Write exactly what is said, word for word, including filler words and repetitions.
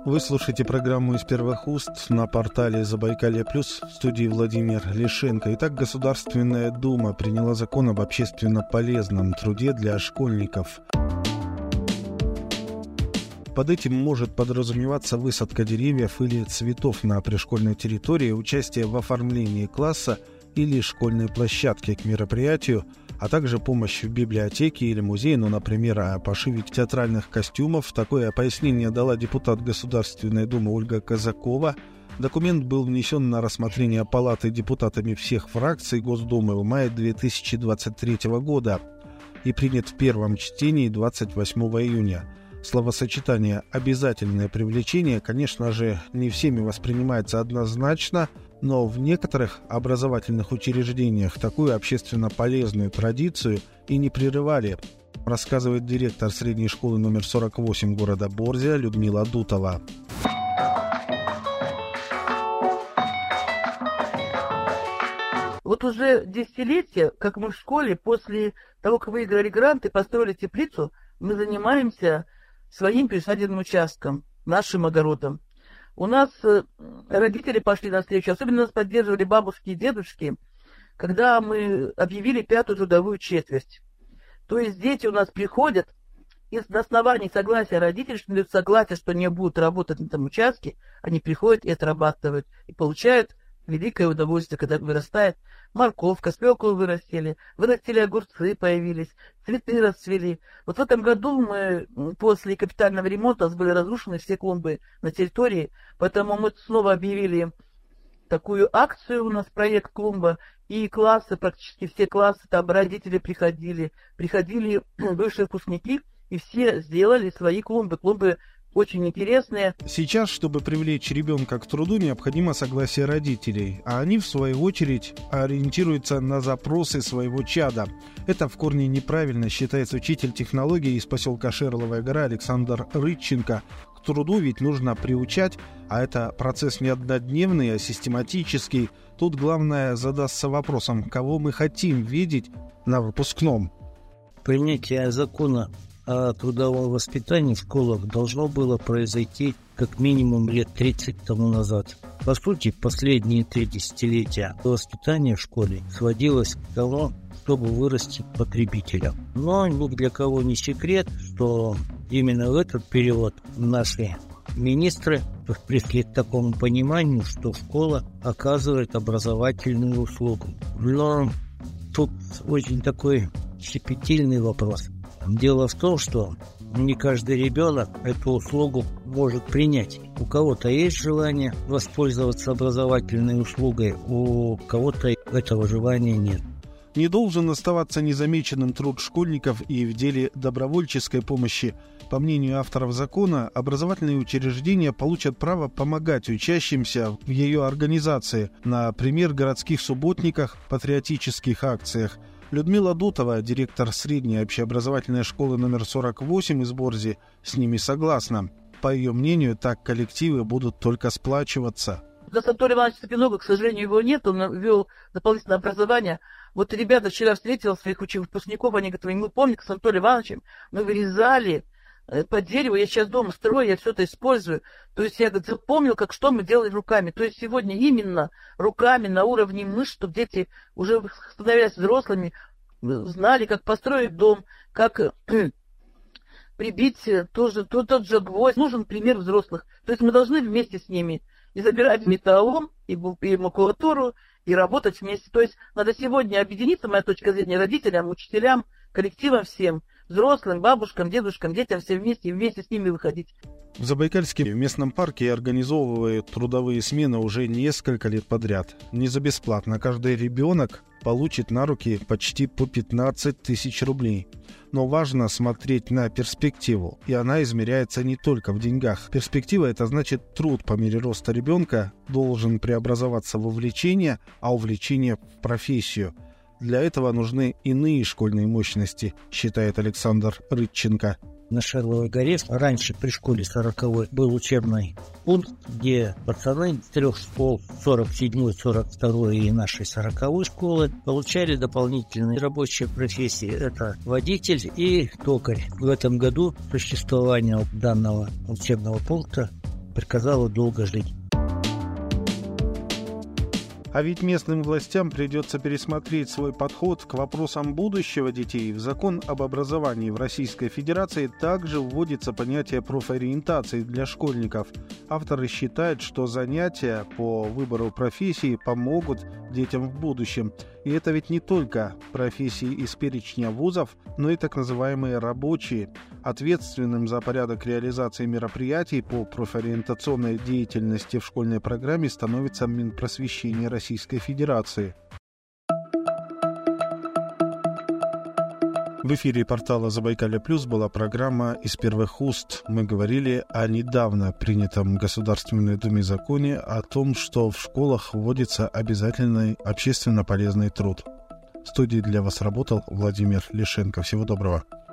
Вы слушаете программу «Из первых уст» на портале «Забайкалье плюс», в студии Владимир Лишенко. Итак, Государственная Дума приняла закон об общественно полезном труде для школьников. Под этим может подразумеваться высадка деревьев или цветов на пришкольной территории, участие в оформлении класса или школьной площадки к мероприятию, а также помощь в библиотеке или музее, ну, например, о пошиве театральных костюмов. Такое пояснение дала депутат Государственной Думы Ольга Казакова. Документ был внесен на рассмотрение Палаты депутатами всех фракций Госдумы в мае две тысячи двадцать третьего года и принят в первом чтении двадцать восьмого июня. Словосочетание «обязательное привлечение», конечно же, не всеми воспринимается однозначно, но в некоторых образовательных учреждениях такую общественно полезную традицию и не прерывали, рассказывает директор средней школы номер сорок восемь города Борзя Людмила Дутова. Вот уже десятилетия, как мы в школе, после того, как выиграли грант и построили теплицу, мы занимаемся своим присадебным участком, нашим огородом. У нас родители пошли навстречу, особенно нас поддерживали бабушки и дедушки, когда мы объявили пятую трудовую четверть. То есть дети у нас приходят, и на основании согласия родителей, что дают согласие, что они будут работать на этом участке, они приходят и отрабатывают, и получают великое удовольствие, когда вырастает морковка, свеклу вырастили, вырастили огурцы, появились, цветы расцвели. Вот в этом году мы после капитального ремонта, у нас были разрушены все клумбы на территории, поэтому мы снова объявили такую акцию, у нас проект «Клумба», и классы, практически все классы, там родители приходили, приходили бывшие выпускники, и все сделали свои клумбы. Клумбы очень интересные. Сейчас, чтобы привлечь ребенка к труду, необходимо согласие родителей, а они, в свою очередь, ориентируются на запросы своего чада. Это в корне неправильно, считает учитель технологии из поселка Шерловая гора Александр Рытченко. К труду ведь нужно приучать, а это процесс не однодневный, а систематический. Тут главное задаться вопросом, кого мы хотим видеть на выпускном. Принятие закона о трудовом воспитании в школах должно было произойти как минимум лет тридцать тому назад. По сути, последние три десятилетия воспитание в школе сводилось к тому, чтобы вырасти потребителем. Но ни для кого не секрет, что именно в этот период наши министры пришли к такому пониманию, что школа оказывает образовательную услугу. Но тут очень такой щепетильный вопрос. Дело в том, что не каждый ребенок эту услугу может принять. У кого-то есть желание воспользоваться образовательной услугой, у кого-то этого желания нет. Не должен оставаться незамеченным труд школьников и в деле добровольческой помощи. По мнению авторов закона, образовательные учреждения получат право помогать учащимся в ее организации, например, городских субботниках, патриотических акциях. Людмила Дутова, директор средней общеобразовательной школы номер сорок восемь из Борзи, с ними согласна. По ее мнению, так коллективы будут только сплачиваться. У нас Анатолий Иванович Сапинога, к сожалению, его нет, он вел дополнительное образование. Вот ребята вчера встретил своих выпускников, они говорят, мы помним, с Анатолием Ивановичем мы вырезали по дереву, я сейчас дома строю, я все это использую. То есть я, говорит, запомнил, как что мы делали руками. То есть сегодня именно руками на уровне мышц, чтобы дети уже становились взрослыми, знали, как построить дом, как прибить тоже, тот, тот же гвоздь. Нужен пример взрослых. То есть мы должны вместе с ними и забирать металлолом, и, и макулатуру, и работать вместе. То есть надо сегодня объединиться, моя точка зрения, родителям, учителям, коллективам всем, взрослым, бабушкам, дедушкам, детям, все вместе и вместе с ними выходить. В Забайкальске в местном парке организовывают трудовые смены уже несколько лет подряд. Не за бесплатно. Каждый ребенок получит на руки почти по пятнадцать тысяч рублей. Но важно смотреть на перспективу, и она измеряется не только в деньгах. Перспектива – это значит труд по мере роста ребенка должен преобразоваться в увлечение, а увлечение в профессию. Для этого нужны иные школьные мощности, считает Александр Рытченко. На Шерловой горе раньше при школе сороковой был учебный пункт, где пацаны с трех школ, сорок седьмой, сорок второй и нашей сороковой школы, получали дополнительные рабочие профессии. Это водитель и токарь. В этом году существование данного учебного пункта приказала долго жить. А ведь местным властям придется пересмотреть свой подход к вопросам будущего детей. В закон об образовании в Российской Федерации также вводится понятие профориентации для школьников. Авторы считают, что занятия по выбору профессии помогут детям в будущем. И это ведь не только профессии из перечня вузов, но и так называемые рабочие. Ответственным за порядок реализации мероприятий по профориентационной деятельности в школьной программе становится Минпросвещение Российской Федерации. В эфире портала Забайкалье Плюс была программа «Из первых уст». Мы говорили о недавно принятом в Государственной Думе законе о том, что в школах вводится обязательный общественно полезный труд. В студии для вас работал Владимир Лишенко. Всего доброго.